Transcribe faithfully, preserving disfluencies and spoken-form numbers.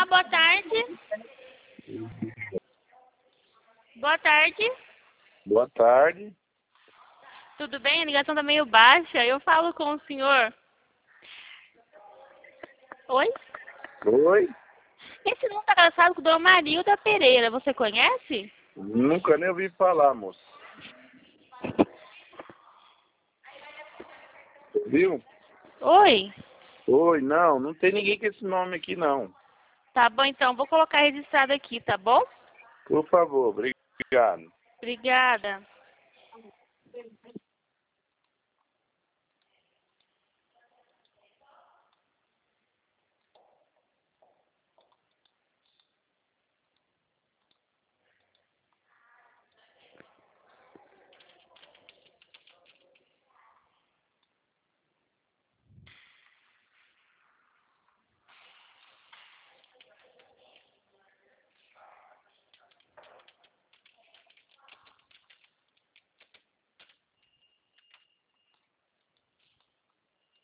boa tarde. Boa tarde. Boa tarde. Tudo bem? A ligação tá meio baixa. Eu falo com o senhor. Oi? Oi? Esse não tá casado com Dona Marilda Pereira. Você conhece? Nunca nem ouvi falar, moço. Viu? Oi? Oi, não, não tem ninguém com esse nome aqui, não. Tá bom, então. Vou colocar registrado aqui, tá bom? Por favor, obrigado. Obrigada.